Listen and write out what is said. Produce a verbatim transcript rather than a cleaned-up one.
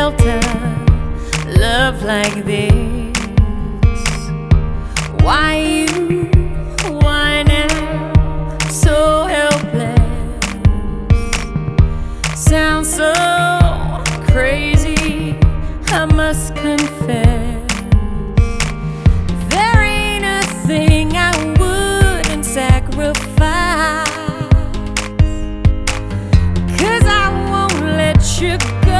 shelter, love like this. Why you, why now, so helpless? Sounds so crazy, I must confess. There ain't a thing I wouldn't sacrifice, 'cause I won't let you go.